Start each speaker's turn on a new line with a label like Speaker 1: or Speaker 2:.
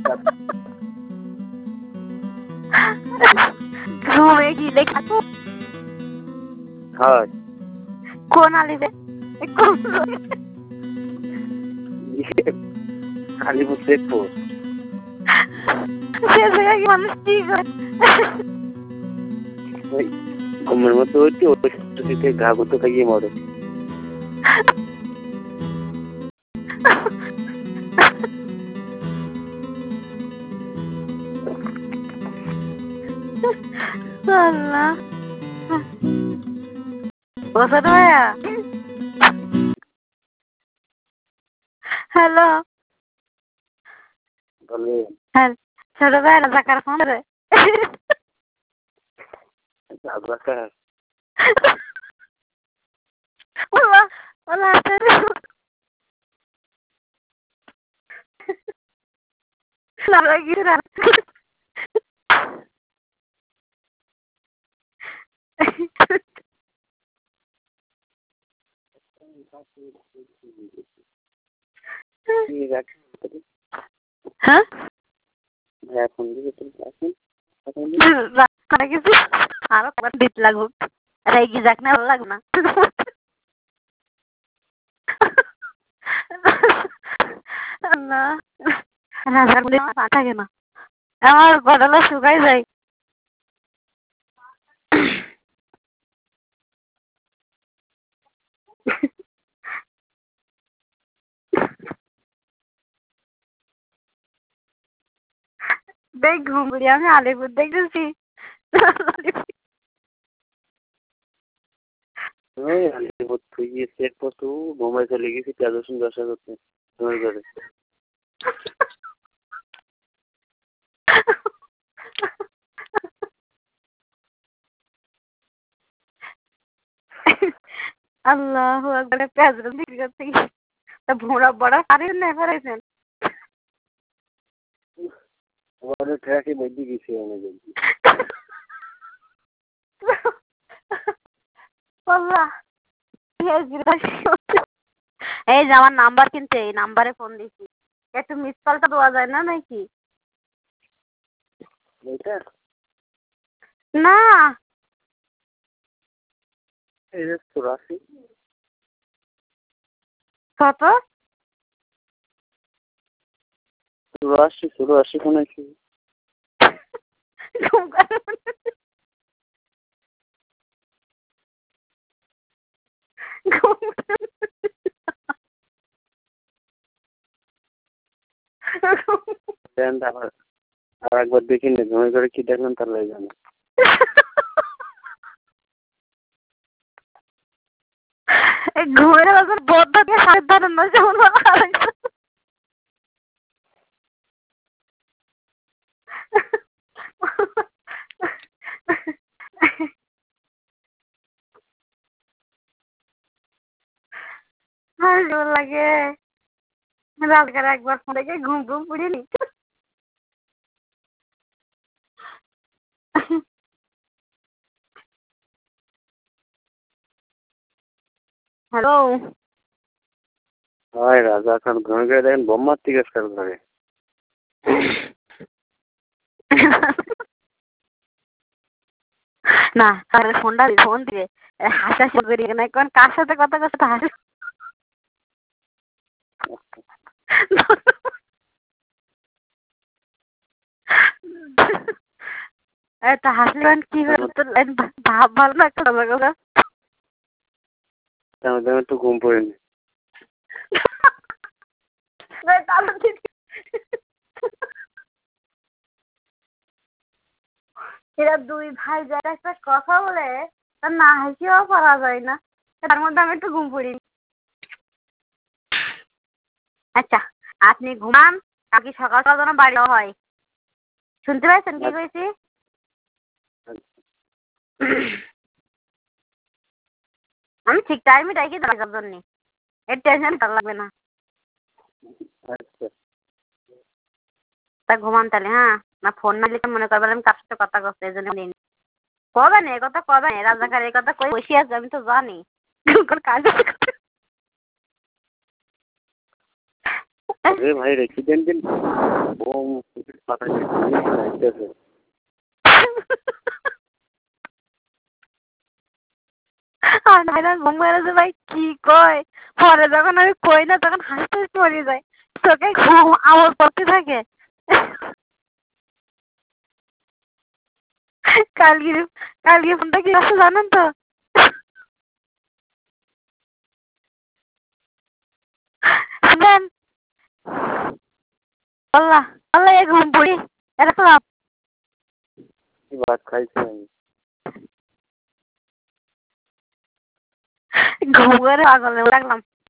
Speaker 1: ঘুমে গিলে খাতো
Speaker 2: হয়
Speaker 1: কোন আলিবে কোন
Speaker 2: আলিপুর দেখবো
Speaker 1: সে জায়গায় কি মানুষ কি করে
Speaker 2: ওই ঘুমের মধ্যে হচ্ছে ওই ঘা করতে থাকিয়ে মরে
Speaker 1: আল্লাহ ও ছোট ভাইয়া হ্যালো
Speaker 2: বলে
Speaker 1: হ্যাঁ ছোট ভাইয়া রাজাকার ফোন রে
Speaker 2: রাজাকার
Speaker 1: ওলা ওলা লারা গিরা হ্যাঁ
Speaker 2: এখন দিকে আসুন
Speaker 1: আরো কবার দিত লাগুক রেগি যাক না ভালো লাগ না আল্লাহ রাজার বলে থাকে না আমার গলাটা শুকাই যায় দেখ ঘুমড়ি আমি আলিপুর দেখতেছি
Speaker 2: ওই আলিপুর থুয়ে সেট পর বোম্বাই চলে গেছি পেঁয়াজ রসুন ব্যবসা করতে তোমার ঘরে
Speaker 1: আল্লাহ একবারে পেঁয়াজ রসুন বিক্রি করতে গিয়ে তা ভোঁড়া বড়া পারেন না পারেছেন
Speaker 2: তোমাদের ট্র্যাকে মধ্যে গেছি অনেকদিন
Speaker 1: এই যে আমার নাম্বার কিনতে এই নাম্বারে ফোন দিছি একটু মিস কলটা দেওয়া যায় না নাকি
Speaker 2: এইটা
Speaker 1: না
Speaker 2: এই যে 84
Speaker 1: কত
Speaker 2: 84 কোন কি আর একবার দেখিনি ঘুমে করে কি দেখলেন তার লাগে জানো
Speaker 1: ঘুমের বাজার বদ্ধ দিয়ে সাবধান না যেমন ভালো লাগে রাতকার একবার ফোন রেখে ঘুম ঘুম পুড়িনি হ্যালো
Speaker 2: হয় রাজা খান ঘুমে করে দেখেন বোম্মার থেকে কাজ করে
Speaker 1: না তাহলে ফোনটা ফোন দিয়ে হাসাহাসি করি না কোন কার সাথে কথা কথা হাসি এটা হাসলেন কি ভাব ভালো না একটা কথা
Speaker 2: তেমন একটু ঘুম পড়েনি
Speaker 1: এরা দুই ভাই যারা একটা কথা বলে তা না হাসিও পারা যায় না তার মধ্যে আমি একটু ঘুম পড়ি আচ্ছা আপনি ঘুমান কালকে সকাল সকাল যেন বাড়ি হয় শুনতে পাইছেন কি কইছি আমি ঠিক টাইমে ডাকি দেওয়ার জন্য এর টেনশন লাগবে না
Speaker 2: আচ্ছা
Speaker 1: তা ঘুমান তাহলে হ্যাঁ না ফোন না লিখে মনে করবেন আমি কার সাথে কথা করছি এই জন্য কবেন এ কথা কবেন রাজাকার এই কথা কই বসে আছে আমি তো জানি কাজ
Speaker 2: ভাই রেখে দেন বাতাসে ঘুরতেছে।
Speaker 1: আর নাইরা ঘুম পেড়েছে ভাই কি কয় পরে যখন আমি কই না তখন হাসতে হাসতে মরে যায় চোখে ঘুম আওয়াজ পড়তে থাকে। কালকে কালকে ফোনটা কি আছে জানেন তো? দেন আল্লাহ আল্লাহ এ ঘুম পড়ি এরকম
Speaker 2: ভাত খাইছি আমি।
Speaker 1: ঘুম করে পাগল হয়ে রাখলাম।